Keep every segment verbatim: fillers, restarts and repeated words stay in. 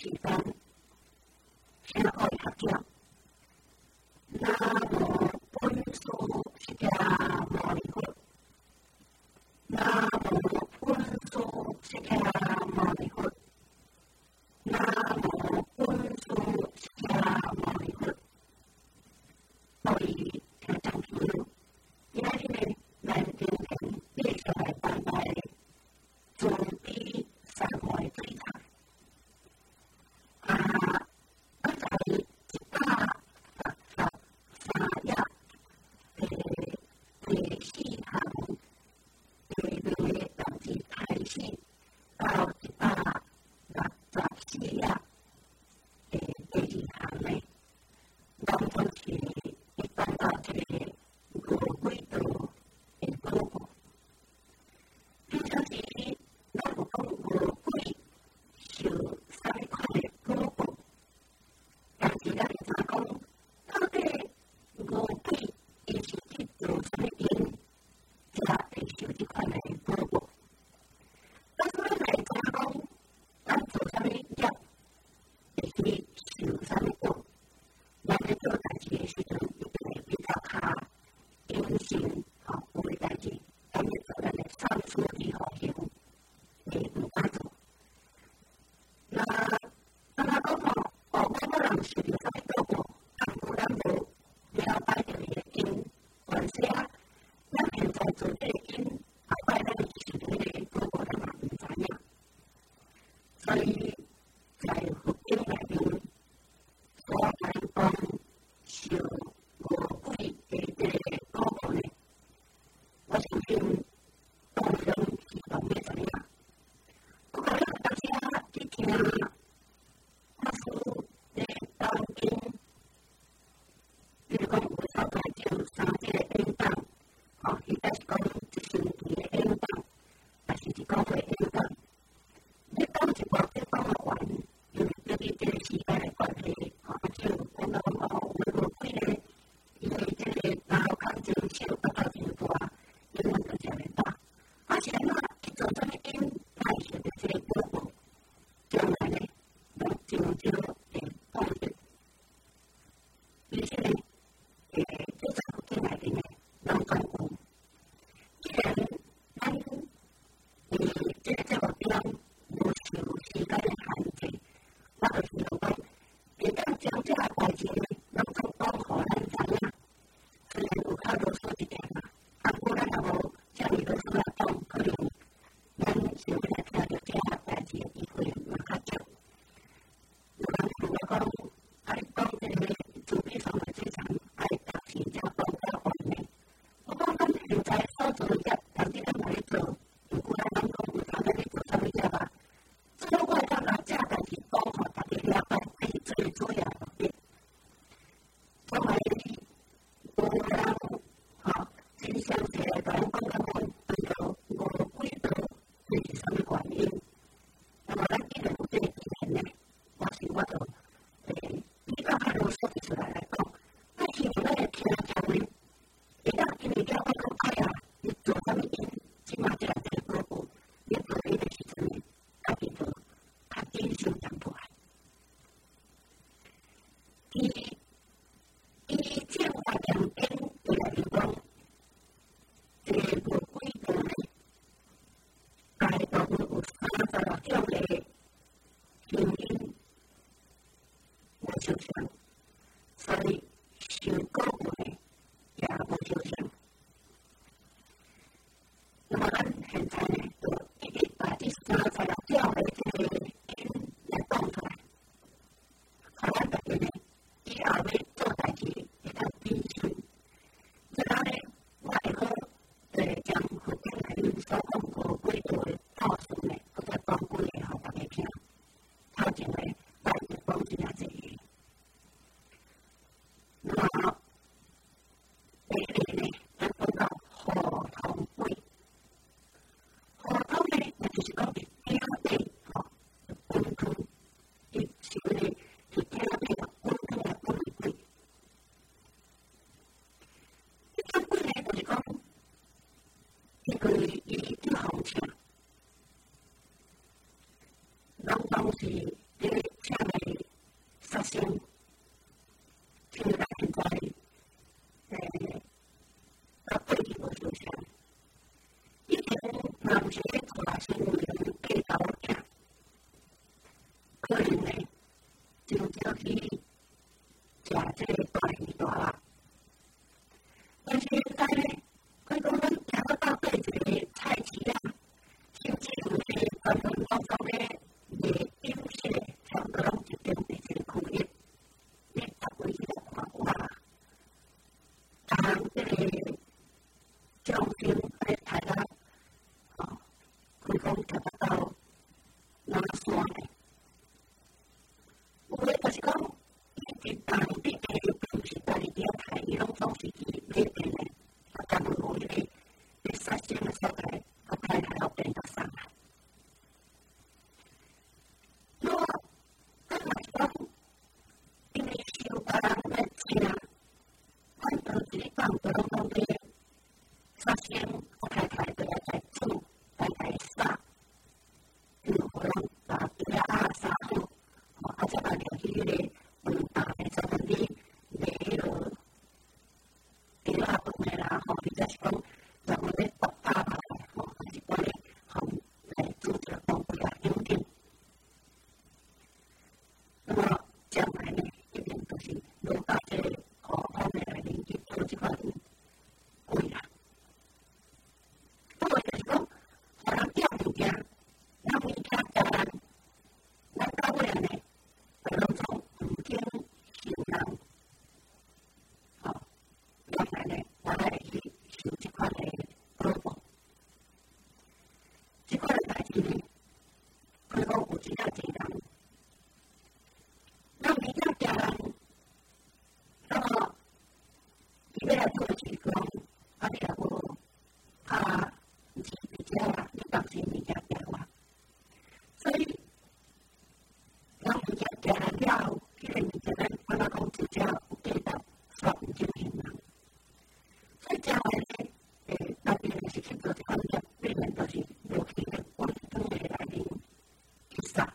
期間，社會合作。那麼本書是個模擬法，那麼本書是個模擬法，那麼本書是個模擬法。所以聽眾朋友，今日咱今天繼續來談談中醫生活最差。啊，剛才一大發發發一誒誒四項誒誒導致排泄到一百六十四日誒第二項咧，當中是一般到這個五季度誒嗰個，平常時咱有講五季受啥物款的果報，但是咱會知講到底五季伊是去做啥物因，才會受這款的果報。但是咱會知講，咱做啥物業，會去受啥物果。咱咧做代志的時陣，一定會比較較謹慎，吼，有誒代志，咱咧做咱的三思而後行，誒毋敢做。那咱若講吼，哦，我可能受着啥物果報，但有咱無了解着伊的因，或者啊，咱現在做這個因，後擺咱受着迄個果報，咱嘛毋知影。所以在佛經內面所談講受五季的這個果報呢，我相信當中希望要知影。不過咧，大家去聽法師咧講經，比如講有稍微就三個演講，吼，伊若是講一星期的演講，還是一個月演講，你講一部你講得完，因為對於這個時間的關係，吼，啊就講到哦，有五季咧，因為這個腦殼真小，骨頭真大，英文就真會大。而且呢，去做啥物因，排泄的這個果報，將來呢，能真少會幫助。而且呢，誒，這在佛經內面呢，攏講過，既然咱誒這個節目中無受時間的限制，我就希望講，會當將這個代志呢，攏總講互咱知影。雖然有較囉嗦一點啦，啊，不過咱也無遮爾囉嗦來講，可能咱想要來聽到這個代志的機會嘛較少。有人問我講，啊，你講這個慈悲生活最長，愛達成才講較完美。我講咱現在所做的業，但是咱冇咧做，如果咱講有啥物咧做啥物業啊？最好我會當把這代志講互大家了解，這是最主要的目的。將來有人吼真詳細來甲咱講講講，對到五季度這是啥物原因？那麼咱既然有這個經驗呢，我想我就誒比較較囉嗦出來來講，我希望咱的聽眾呢，會當因為了解講，哎呀，你做啥物因，即馬這個這個果報，你做伊的時陣呢，家己就較謹慎淡薄仔。伊伊正法良因對來講，這個五季度呢，大概有三十六種的原因無相像，所以受果報呢也無相像。那麼咱現在呢，就一一把這三十六種的這個因來講出來，互咱大家呢，以後要做代志會較謹慎。然後呢，我會好誒將佛經內面所講五季度的套數呢，或者講幾個互大家聽。頭前呢，咱就講真啊濟個。那麼第一個呢，咱講到河童季。河童呢，那就是講是頂底，吼，溫湯，伊是嗰個是頂底個溫湯的溫季。這種季呢，就是講，伊個伊最風車，攏攏是咧車是咧大新闻计较囝，可能咧就少去食这个大鱼大肉。但是现在咧，佢讲咱行到到对一个菜市啊，甚至有咧专门讲讲咧卖酒水，差不多拢一定伫一个区域，你逐位去来看哇，但这个奖金喺台湾，哦，佢讲食得到哪山咧？有咧就是讲，伊伫当地嘅平时家己钓台，伊拢总是去买店咧，啊，但係冇迄個啲殺生嘅所在，個太太要變得上來。如果咱若是講，因為收家人來請，咱當時咧講就攏講啲殺生，個太太就要在煮，來來殺，就可能把啲啊殺好，哦，啊，再把條魚咧。嗯，大嘅就係啲你喺度幾多個嘅啦，嗬，或者係講就我哋國家嚟，嗬，或者我哋行嚟做着當國家優點。那麼將來呢，一定都是落到這何方面嚟連接做這塊貴啦。不過就是講，可能釣物件，讓物件釣人，那到尾呢，就攏從唔見受人，哦，原來呢，我來去受這塊嘅保護。這塊嘅代志呢，佢講有真係真人，讓物件釣人，那麼伊要來做時講，啊，你若無怕唔是比較啦，你當時物件釣我，所以。讓物件釣來了後，迄個物件咧，我若講真正有價值，煞毋少現人。所以將來咧，誒，特別係是去做這款業，必然都是落去咧廣東嘅內面去殺。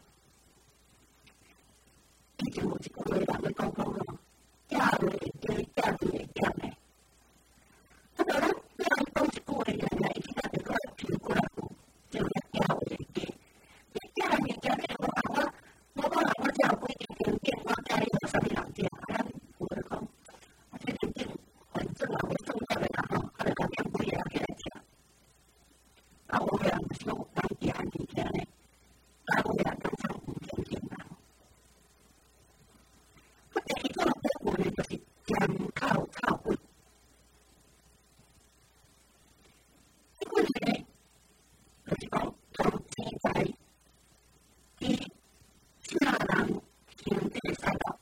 以前有一句話人咧講講咯，釣魚會釣，釣魚會釣咧。不過咧，你若講一句話，人家伊其他就過來跳過來講，就係釣魚會釣。你釣來物件，你就無辦法。我講啦，我只有幾件件件，我家裡有啥物人借，啊，有人講，啊，這件件反正啊，我重要的啦吼，啊，就講兩幾個起來吃，啊，我個人是講當地安物件呢，啊，我個人講上五件件啦。我第二種保護呢，就是鹽口草本，這個呢，就是講從自在啲。請人兄弟使落，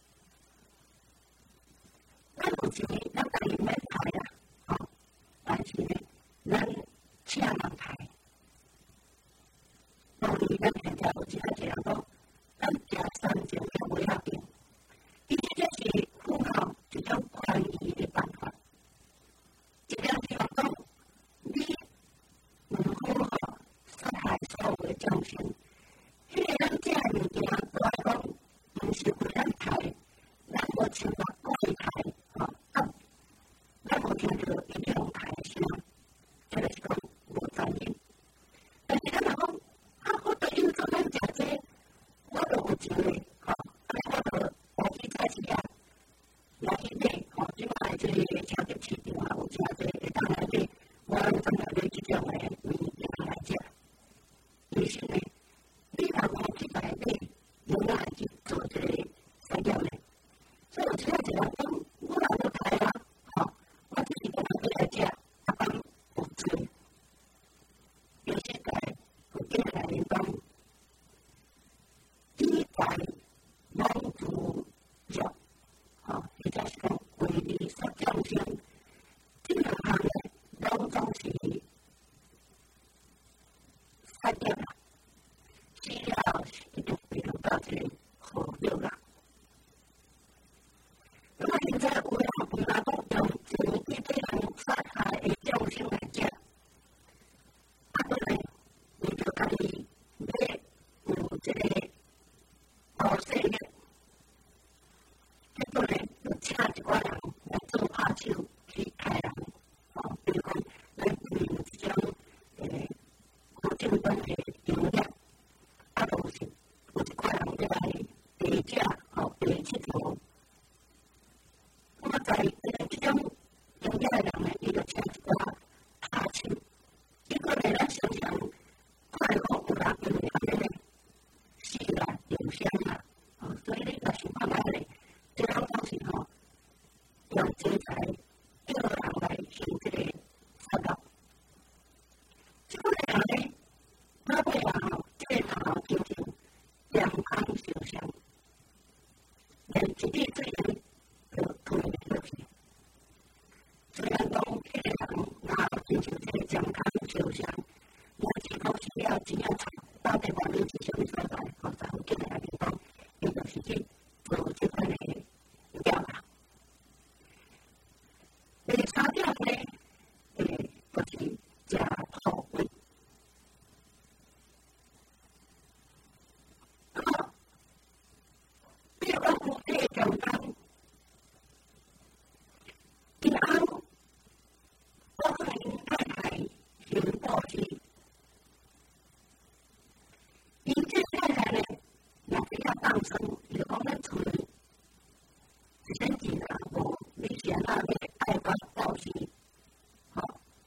咱有時咱家己免排啦，吼，但是呢，咱請人排，當然咱現在有一個人講，咱食三種就袂要緊，伊這是符合一種寬裕的辦法。這樣譬如講，你唔符合殺害所有的眾生。迄個咱食誒物件，對來講，毋是為咱刣，咱無像話鬼刣，吼，啊，咱無聽到伊咧用刣誒聲，即就是講無專業。但是咱若講，啊，我對因做咱食這，我就有錢誒，吼，啊，我就來去菜市啊，來去買，吼，即擺即個超級市場啊，有誠濟會當來買，我攏總要買即種誒物件來食。於是呢，你若無去來買，有哪會去做這個產業呢？所以有時仔一個人講，我若無刣啊，吼，我只是講來買來食，啊，講亲像这个健康照相，若是讲需要只要查到底外面是啥物所在，吼，在附近的地方，伊就是去做即款的调查。诶，查调咧，诶，就是食土味。那么，比如讲有这个健康。然后，我可能太太先过去，因这太太呢，也不要当生，就讲咱厝里，身体呢无你想那个爱管保持，好，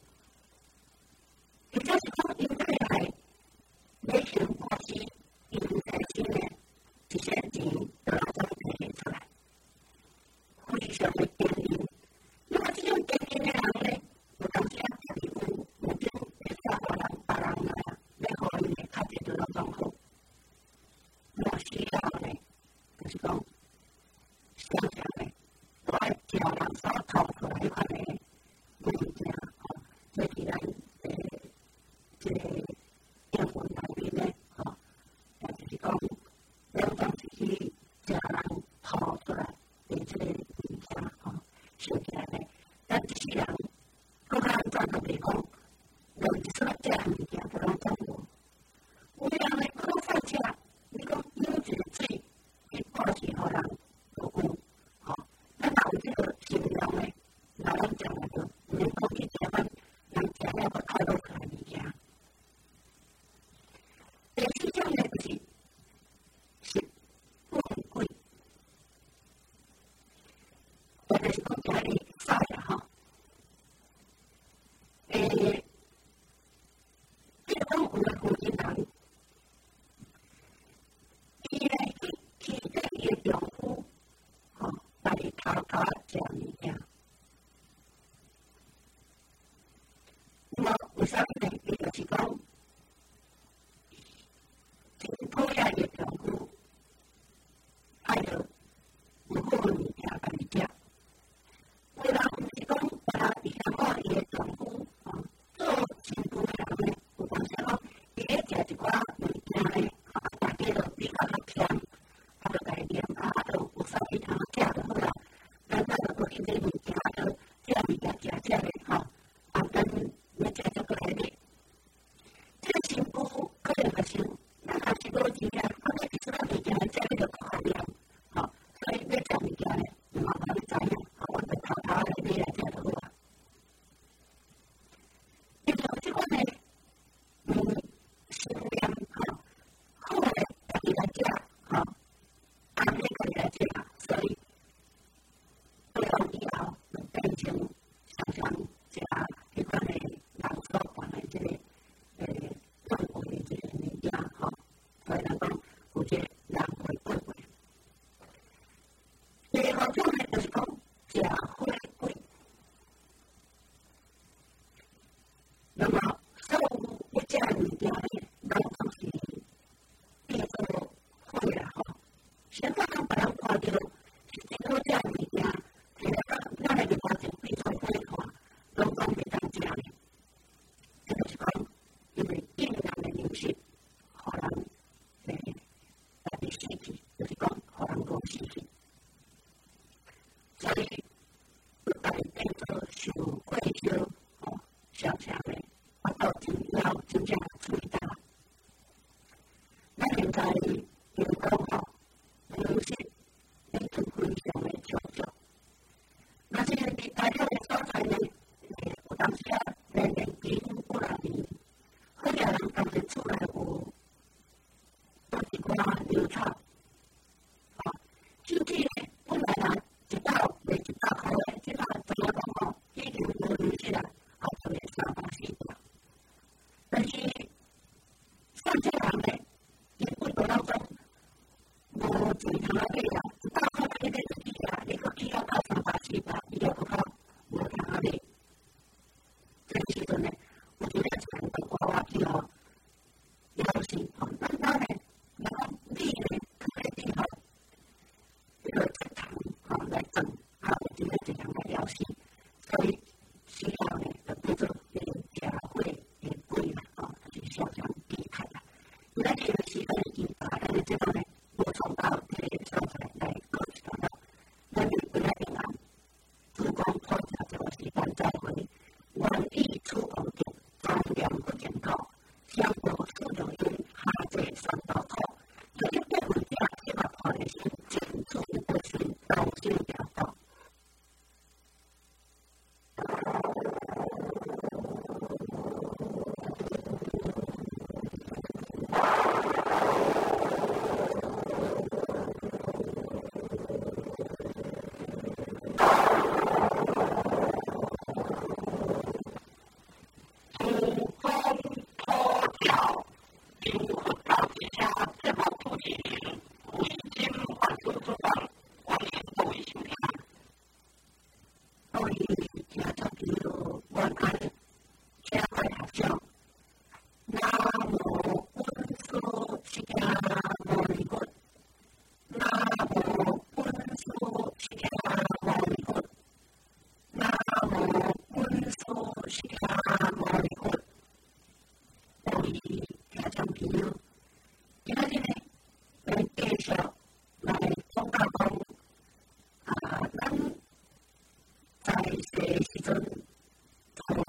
也就是讲，因太太没先过去，因在心呢，这些钱都要怎提出来，非常的艰难。那么这种艰难的人呢，有当时啊，家己有有种会照顾人、别人啊，要互伊呢较侪做到状况。若需要呢，就是讲，常常呢，都爱叫人所吐出来迄款的物件，吼，这是咱诶，这个英文内面呢，吼，也就是讲，两种是去叫人吐出来的这个物件，吼。想起来呢，咱这些人，搁较安怎都袂讲，有一撮这物件都拢讲无。有的人呢，可能上车，你讲饮一个水，去保持互人有有，吼，咱若有这个形容呢，那咱讲了就唔免讲去食饭，人食了搁爱落出来物件。第四种呢，就是是富贵。或者是讲家里少呀哈，诶，比如讲有个负责人，伊呢去去跟伊的丈夫，吼，来偷偷食物件。那么为啥物呢？伊就是讲，真讨厌伊的丈夫，爱着有好的物件甲伊食。有人毋是讲别人伊嫌我伊的丈夫，吼，做新妇的人呢，有当时讲伊咧食一寡物件呢，啊，大家都比较较甜，啊，就家己念啊，啊，就有啥物通食就好啦。咱咱就搁去买物件，啊，就这物件食食咧，吼，啊，咱要食足过来咧。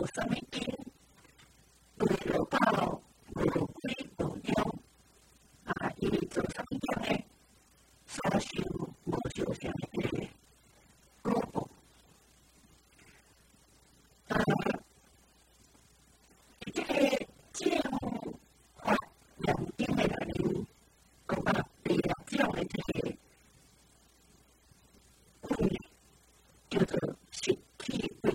什么经，为了到无归无中啊，伊做什么经呢？所受无受上的果报。呃，这个正法两经的内容，讲到第六种的这个贵，叫做实体贵。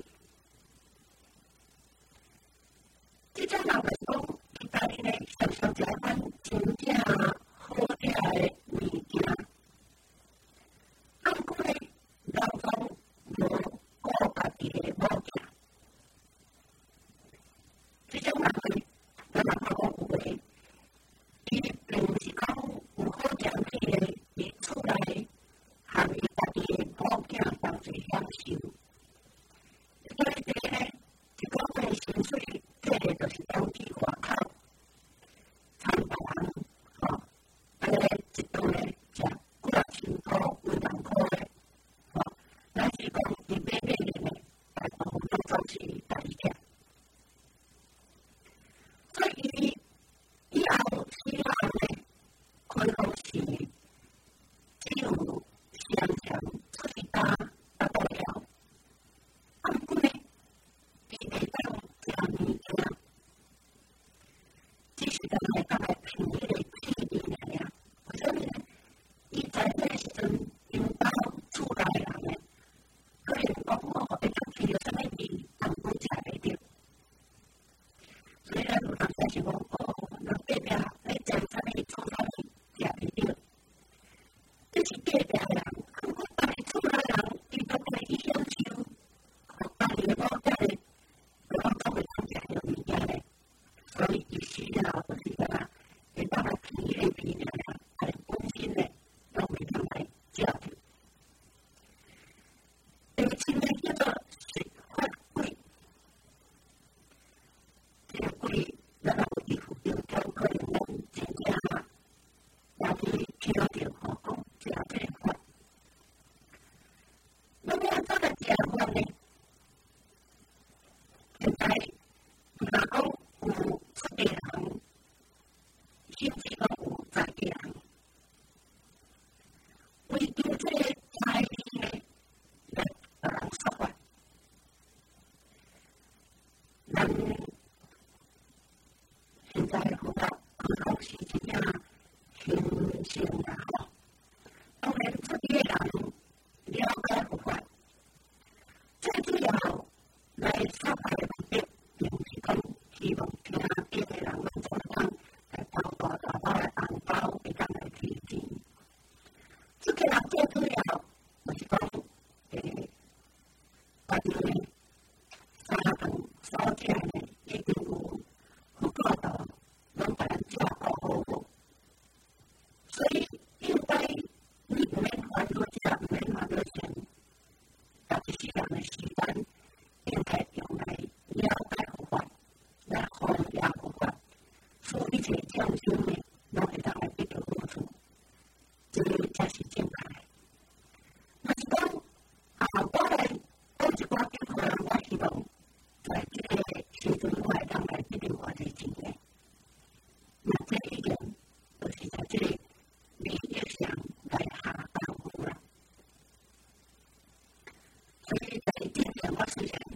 这种人来讲，意大利呢，常常食款真正好食的物件。按过呢，人讲无顾家己的某件。这种人呢，咱人讲讲有诶，伊并毋是讲有好食物的，伊厝内含伊家己的某件当作享受。所以这呢，一个月薪水，这个就是当去外口参别人，吼，安尼一顿呢食几啊千块、几万块的，吼，咱是讲伊买买的呢，大部分都总是家己食。所以伊以后死后呢，可能是只有上场出家达到了，按过呢，伊袂当食物件，只是当来当来凭迄个气味尔尔。为什么呢？伊在那个时阵，因到厝内人呢，可能讲哦，会当闻到什么味，但本食袂着。所以咱有当时是讲哦，人隔壁咧食啥物，做啥物，食袂着。这是隔壁人，如果当你厝内人，伊都可以享受，当你的某件咧，我都袂当食着物件咧。所以伊需要就是干嘛？会当来闻迄个味尔尔，但是本身咧，都袂当来食着。第七呢叫做水法贵。这个贵，咱有衣服着讲，可能咱真正也去听着吼讲食这个法。那么安怎来食法呢？现在如果讲有出家人，甚至讲有在家人，为着这个财力呢，来给人说法。咱现在好到可能是真正形成啦吼。当然，出家人了解佛法，最主要来说法的目的，并不是讲希望听经的人们怎么样来包大大包的红包，会当来提钱。出家人最主要就是讲，诶，家己呢，三顿所食呢，一定有有够到，拢把人食好好好。所以应该你唔免烦恼食，唔免烦恼穿，家己世人的时间应该用来了解佛法，来弘扬佛法，所以一切众生呢，拢会当来得到好处，这个才是正派。若是讲啊，我来讲一寡经可能我希望在这个时阵我会当来得到偌济钱呢，那这已经就是在这个利益上来下功夫啦。所以在这点我虽然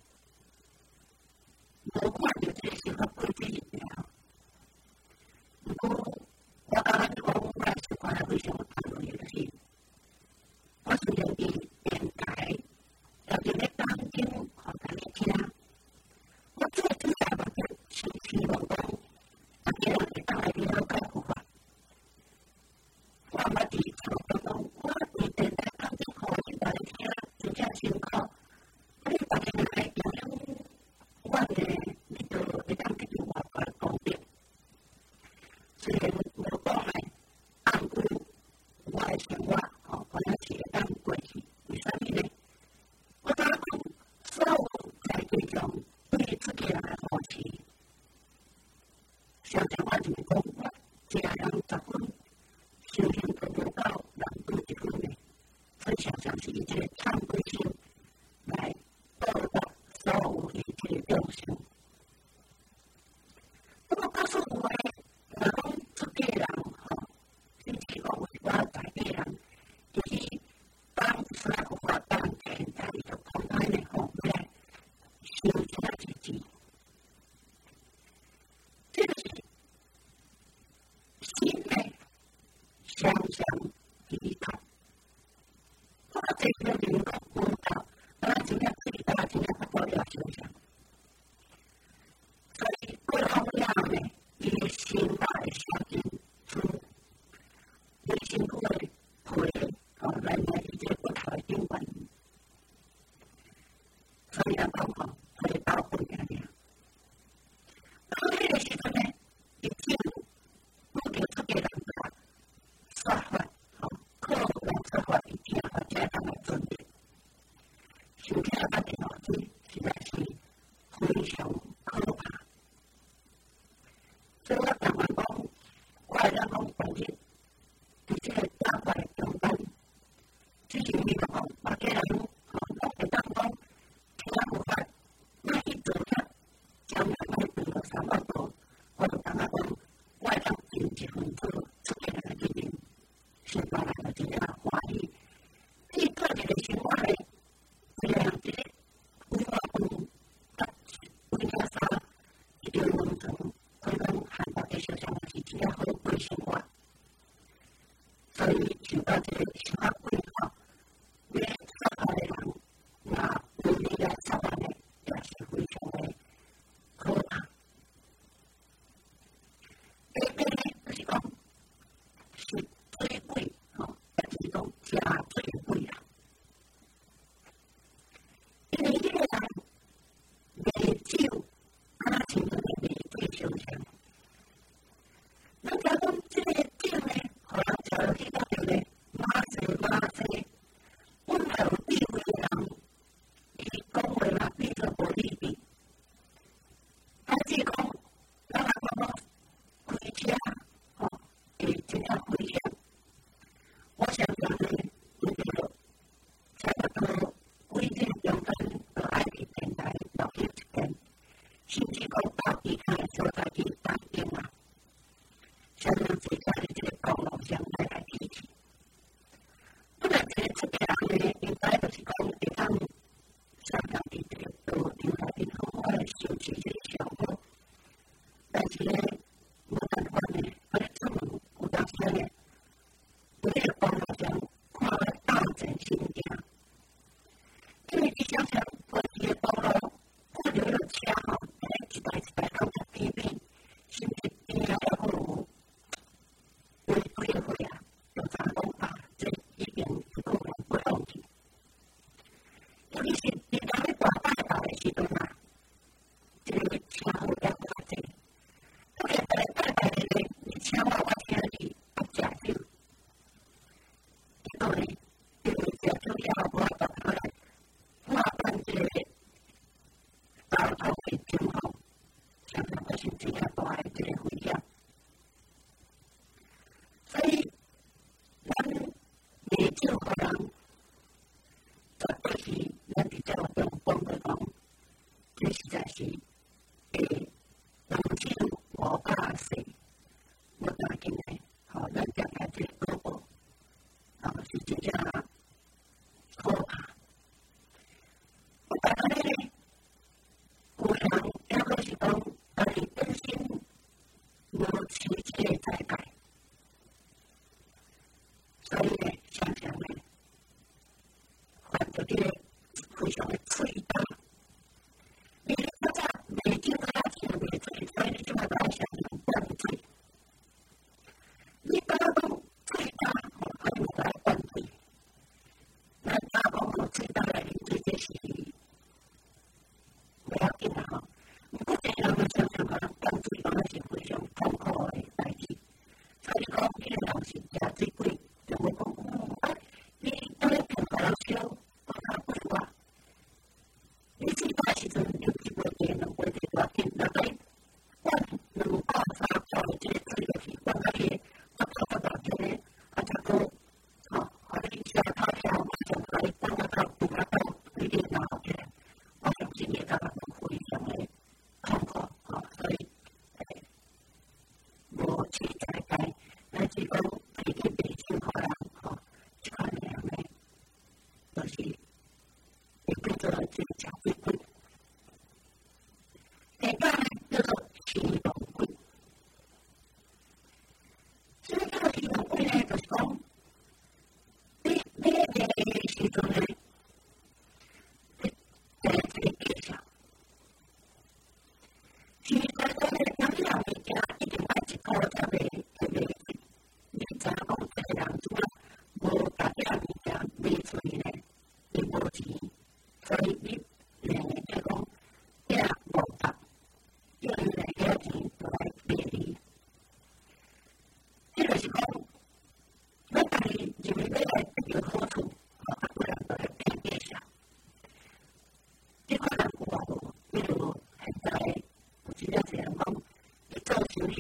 无看到这个生活规这一条，不过我感觉讲我来是看了非常谈论的是，我虽然伫电台要伫咧当中互大家听，我最主要目的是希望讲大家人会当来了解佛法。我捌伫厝中讲，我伫电台当中互恁大家听，真正辛苦。啊，你大家来用用阮的，你就会当得到外非常的脆大，你看他在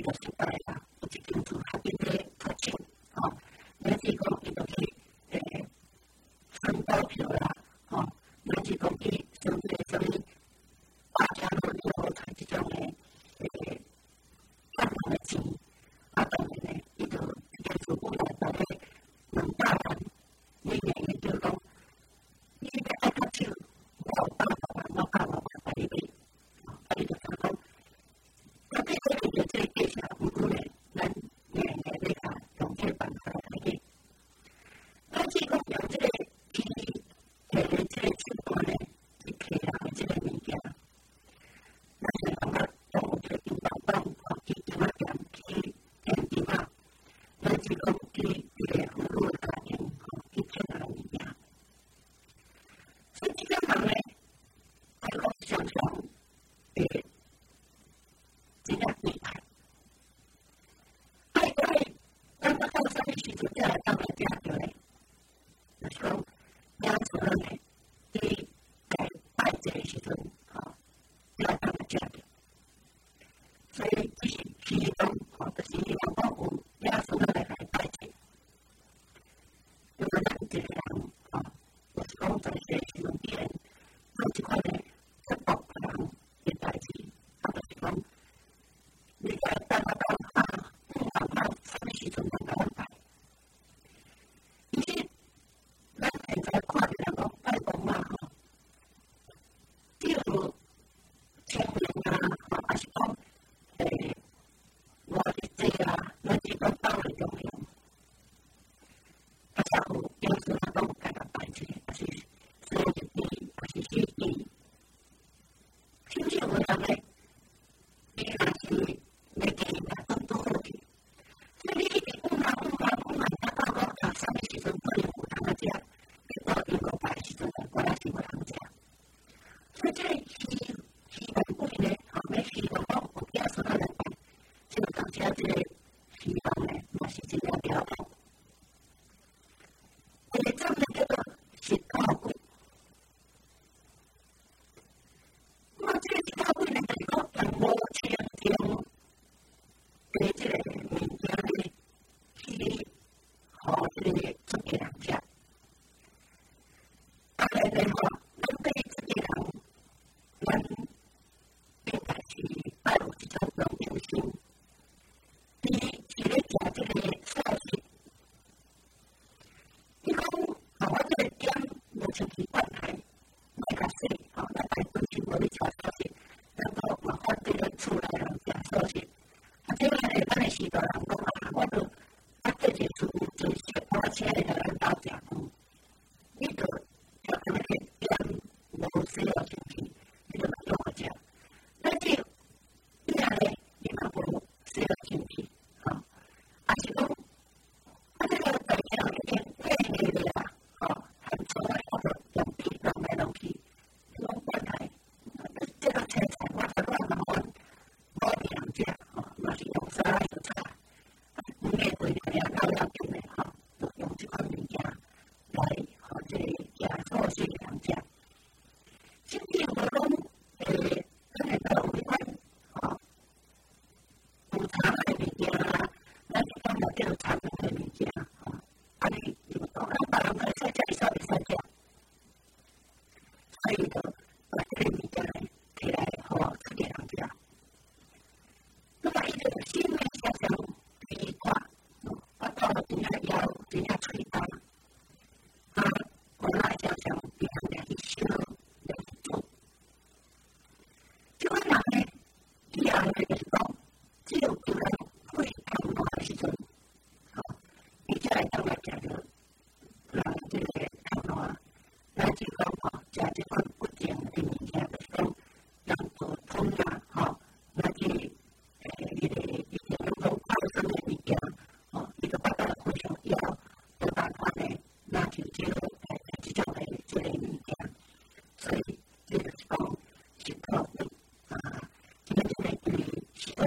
所以这个是讲是靠啊，今天这个对许多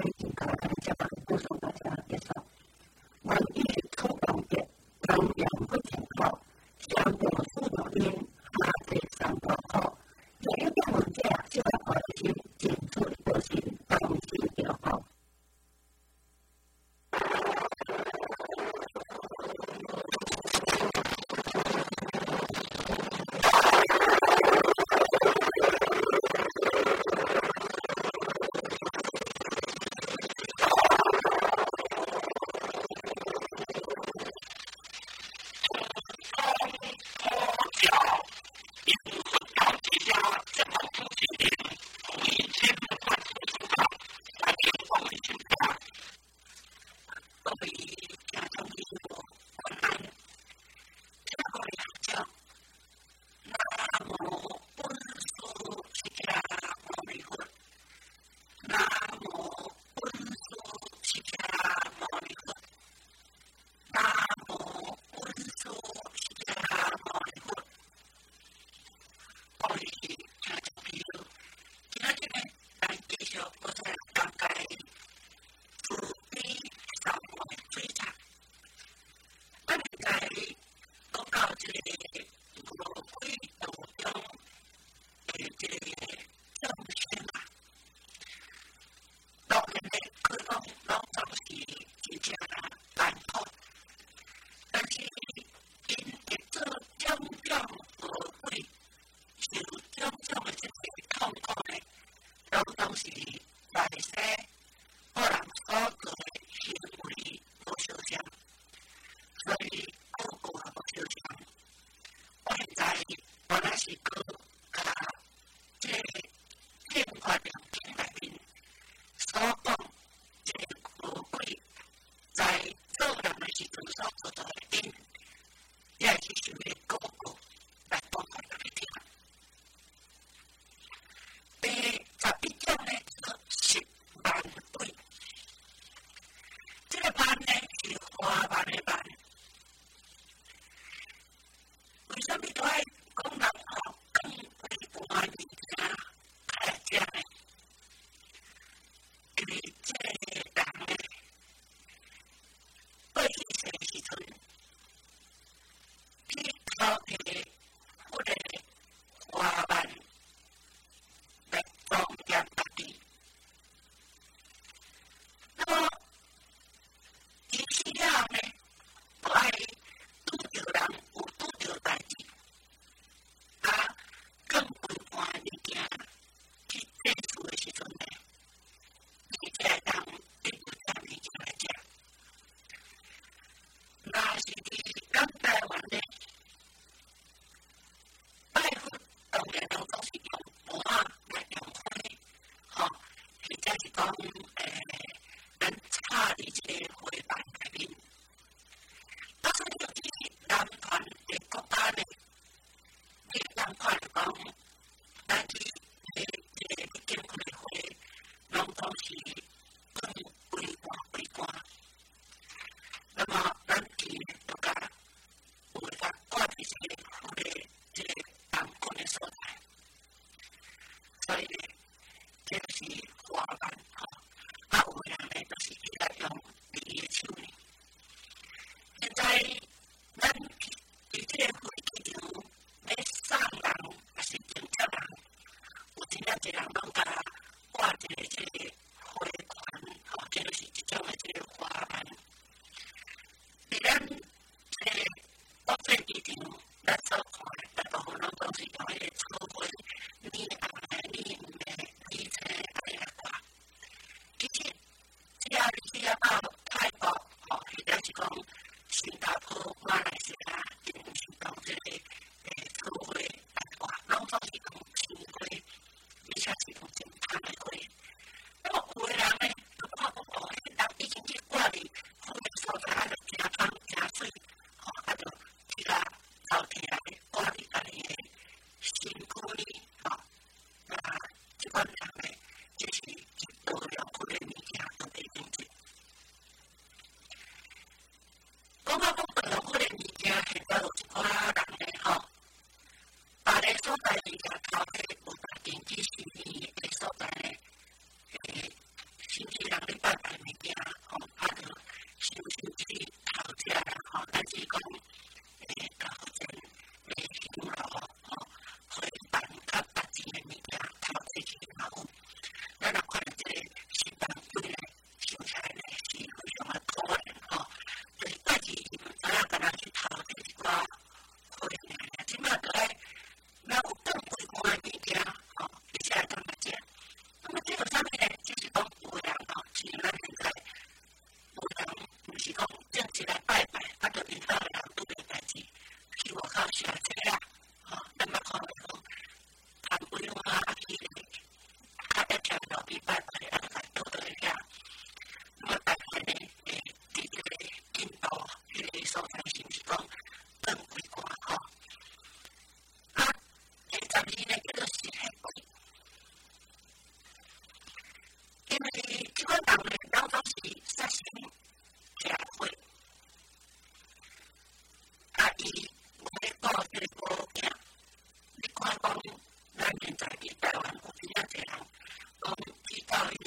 咱现在伫台湾有真正侪人讲去教育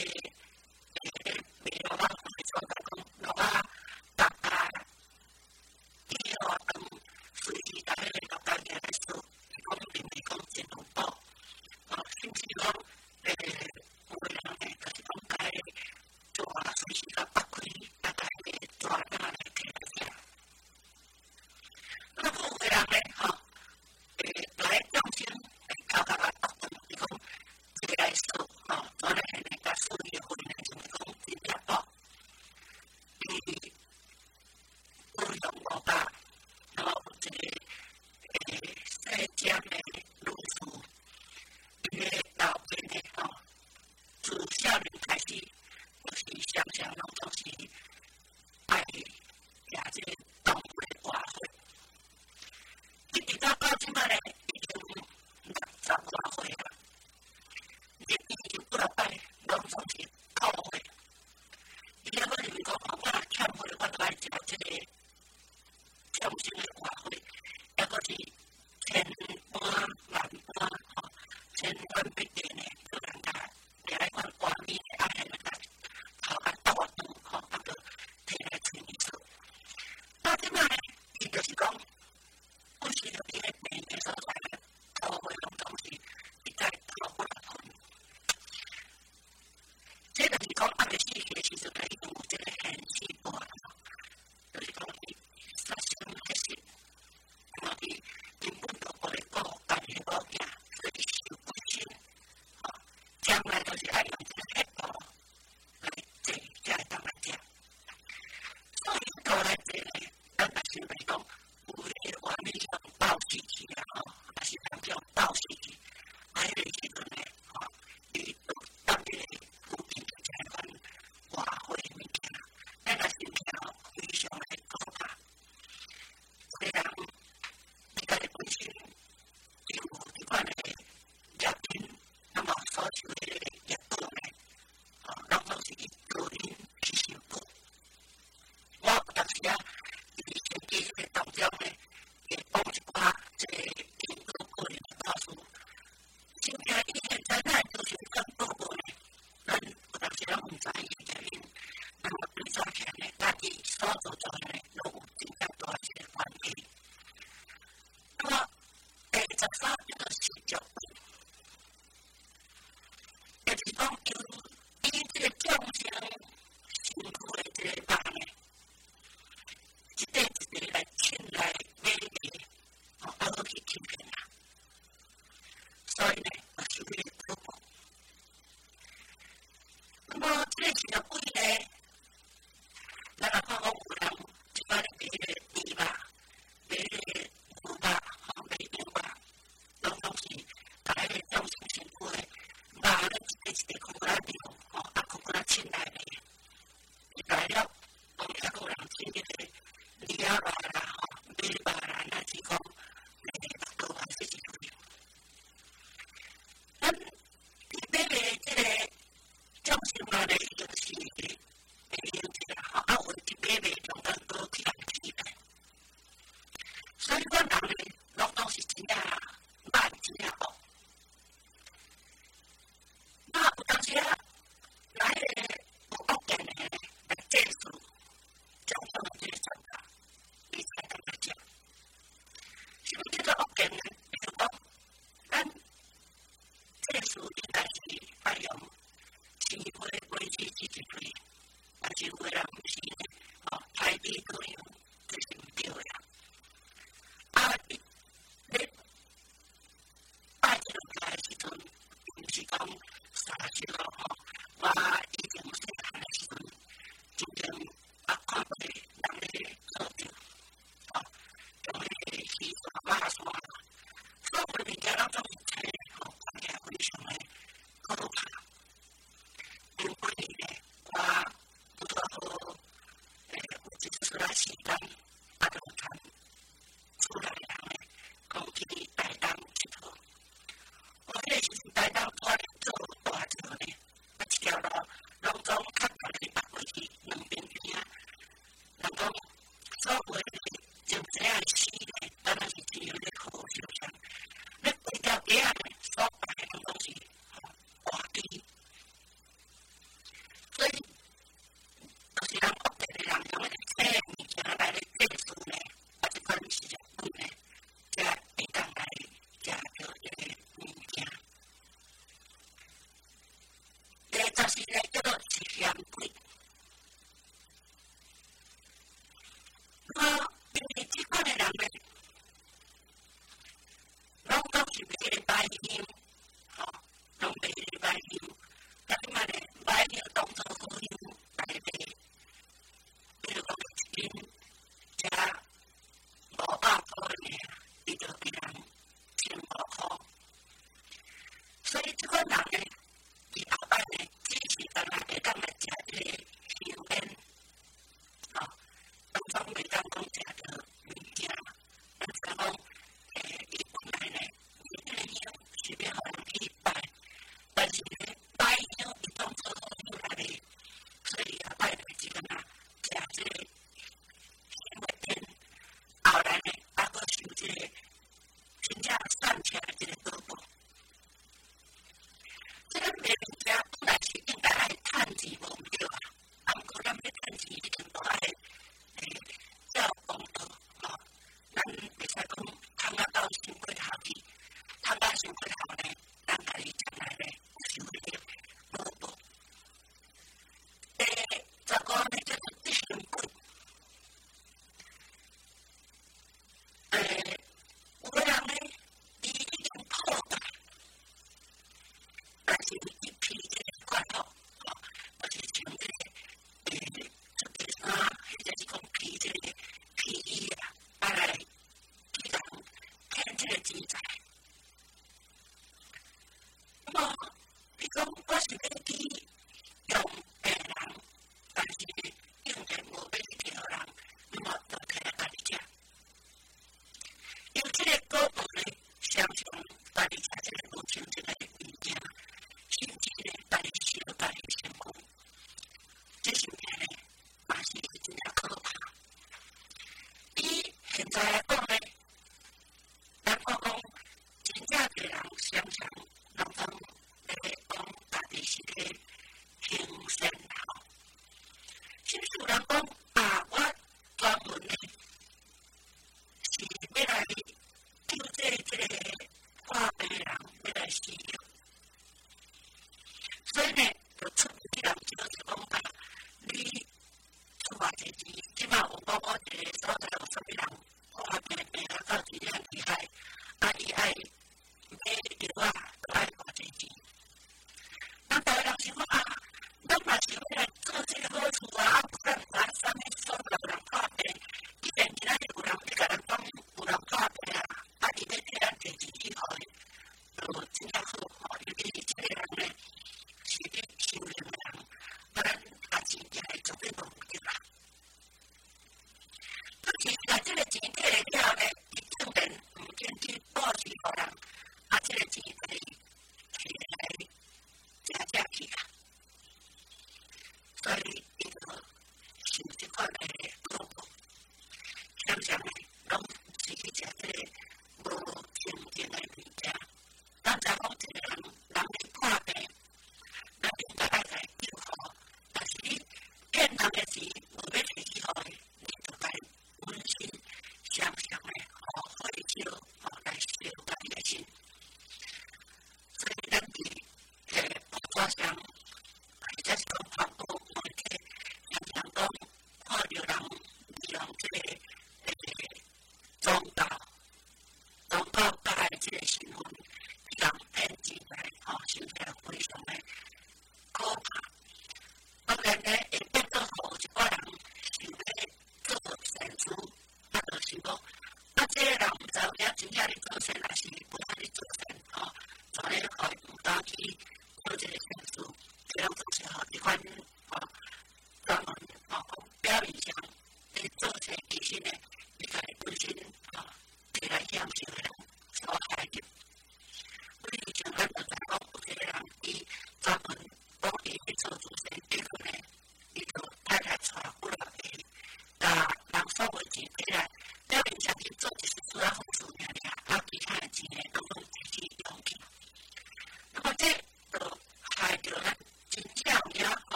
带到团做大做呢，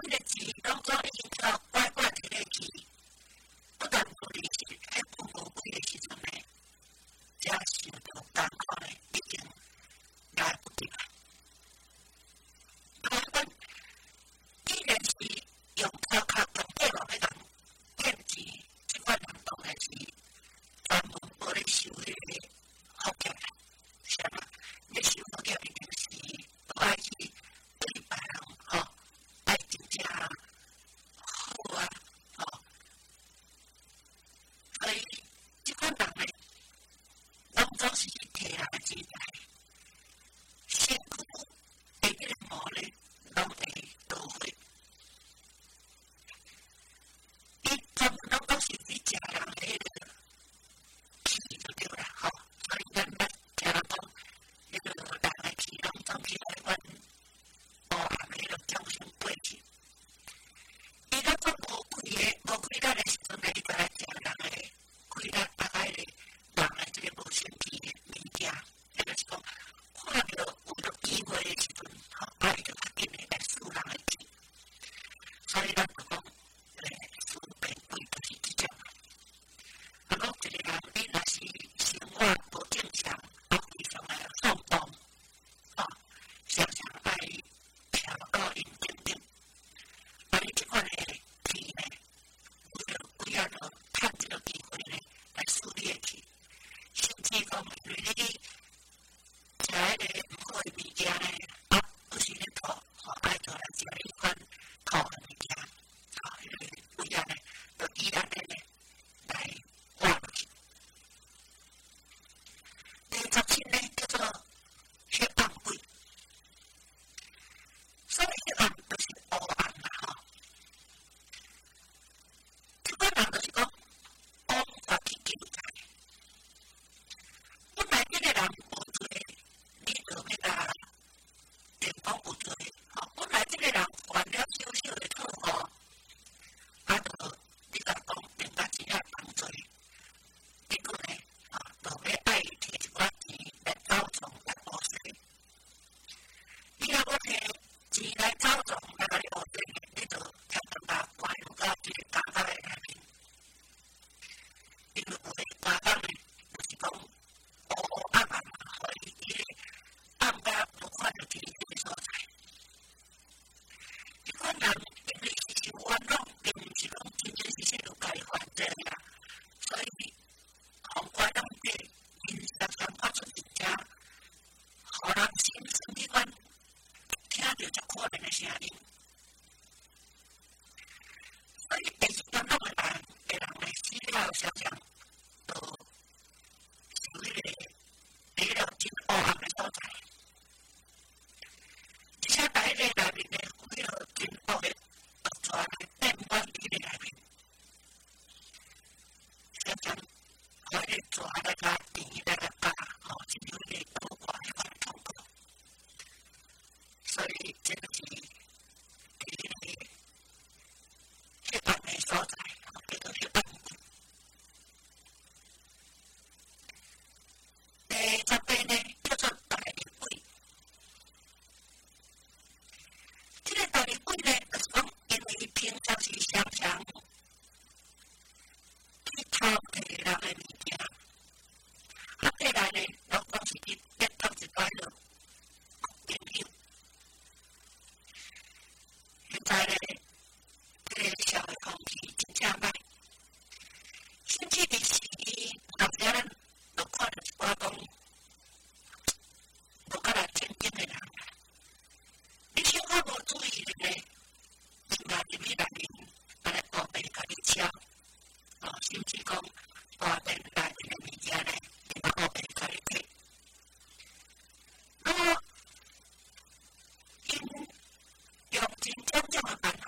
用真正的办法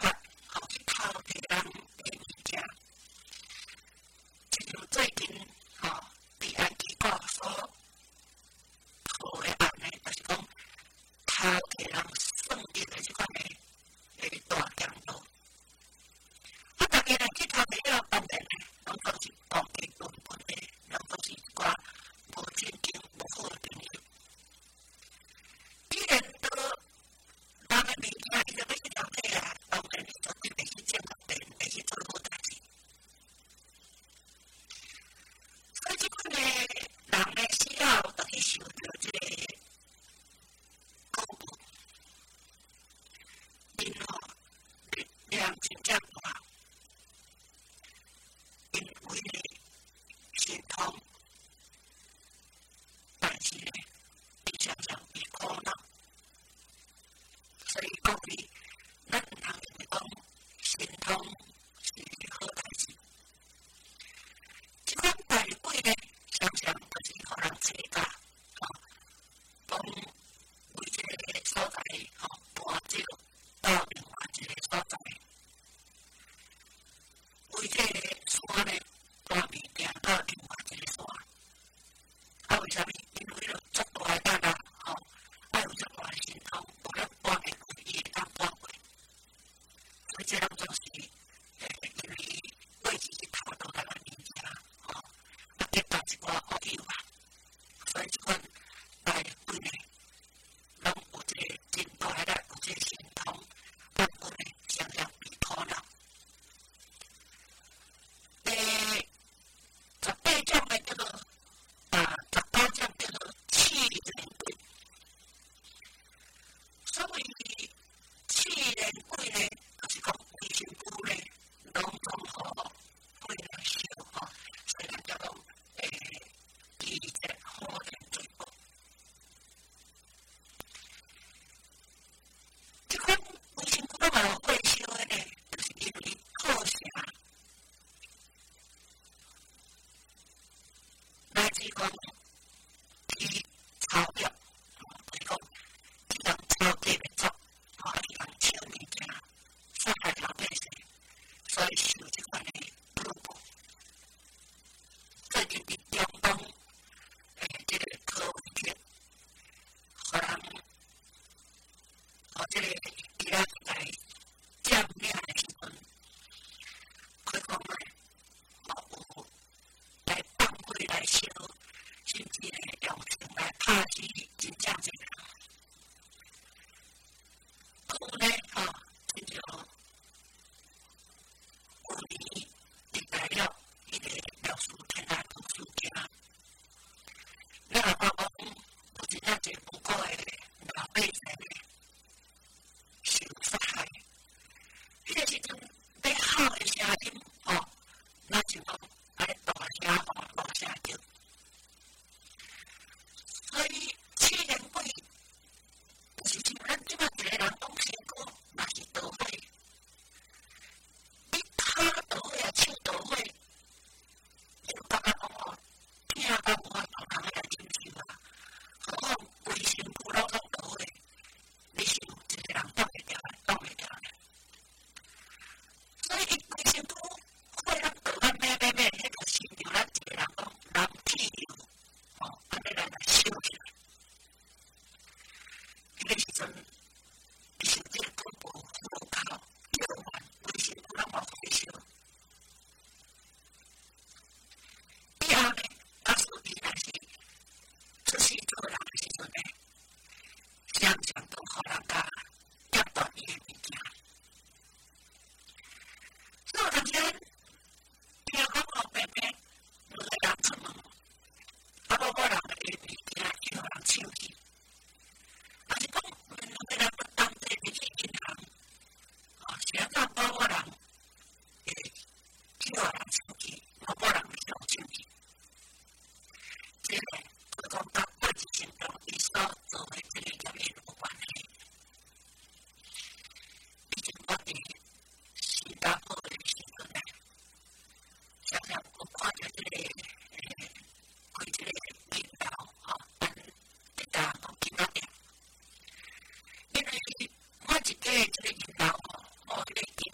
人真正大，因为心痛，但是呢，你常常会苦恼，所以各位，咱唔通认为讲心痛是好代志。即款大鬼呢，常常就是互人找架，吼，讲为一个所在，吼，搬走到另外一个所在。为这个山呢，搬物件到另外一个山，啊，为啥物？因为了足大个力，吼，啊有足大个心痛，无咱搬袂过，伊会当搬过。所以这样总是，诶，因为过去是偷到咱个物件，吼，啊，得到一寡恶友啊，所以这款大鬼呢，拢有一个真大个力，有这个心痛，咱鬼呢常常被苦恼。诶，十八种的叫做啊，十八种叫做气人鬼。所谓气人鬼呢，就是讲微身躯呢，拢总互鬼来烧吼，所以咱叫做诶，地质好人罪过。这款微身躯嘛有鬼烧的呢，就是因为好啥？来自讲，伊抄袭，就是讲，伊人抄假的作，吼，伊人抢物件，伤害老百姓，所以受这款的报复。最近伫中东，诶，这个科威特，互人，互这个伊拉来占领的时阵，开讲咧，吼有。来放火来烧，甚至呢用枪来拍死真正侪人。有呢，吼，亲像旧年历代了迄个廖树天啊、唐树天啊，咱若讲讲有真正侪无辜的老百姓呢受杀害，迄个时阵要喊的声音，吼，那就讲。来大声吼，大声叫，所以气人鬼就是像咱即摆一个人讲身躯嘛是捣火，你骹捣火啊，手捣火，就感觉讲哦，疼到无法度人来忍受啊，何况规身躯拢拢捣火，你想一个人挡袂牢，挡袂牢呢？所以伊规身躯火咱捣咱咩咩咩。亲像咱一个人讲人气流，吼，安尼来来烧起来。迄个时阵，伊受这个恐怖火烤、叫唤，规身躯拢往火烧。以后呢，假使伊若是出世做人的时阵呢，常常都互人家夹断伊的物件。所以有当时。听讲老伯伯，有个人出门，啊，某某人的物件去互人抢去，啊是讲两个人要同齐入去银行，啊，是安怎某某人会去互人抢去，某某人会去互抢去？这个就讲甲过去生中伊所做的这个业务有关系。以前我伫新加坡的时阵呢。常常我看着这个诶，开这个领导吼，咱一家讲金仔店，因为每一家这个领导吼，吼，这个店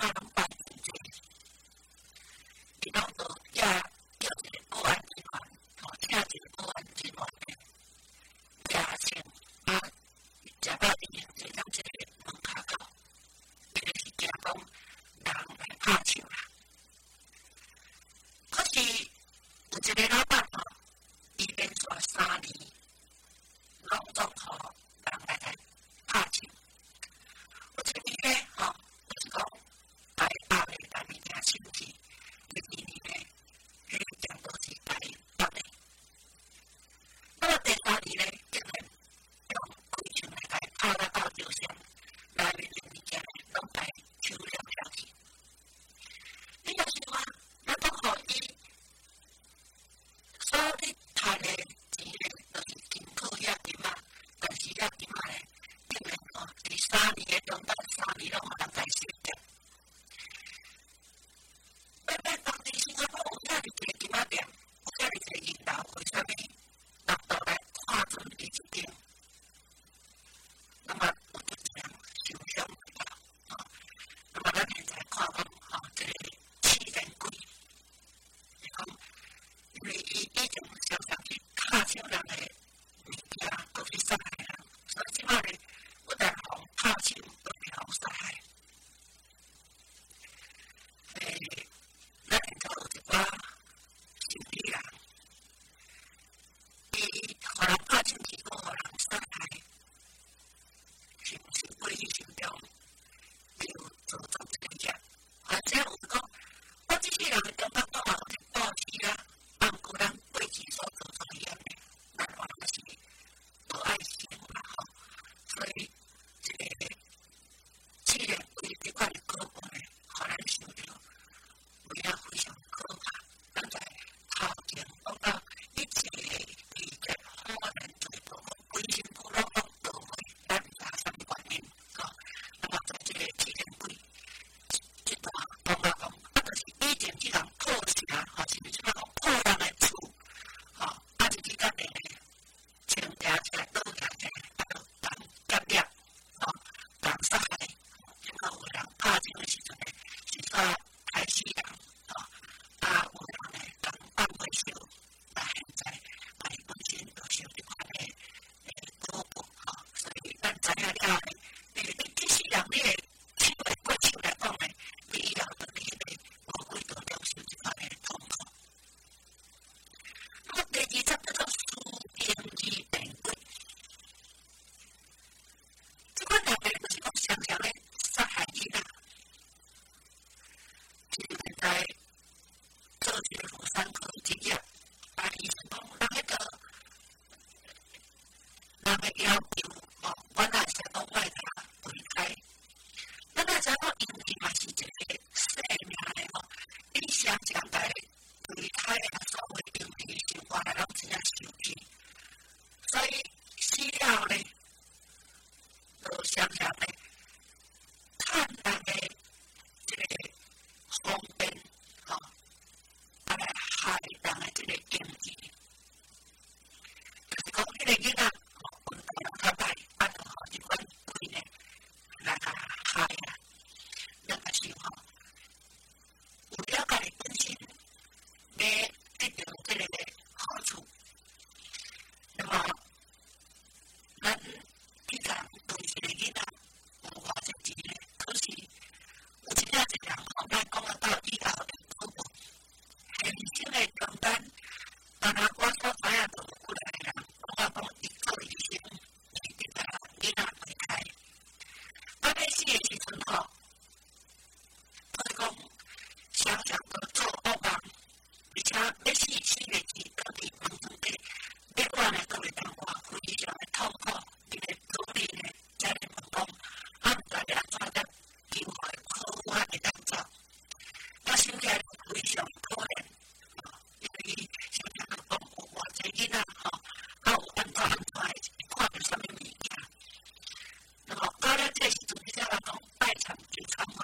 那么，当然这时阵你才来讲拜场就场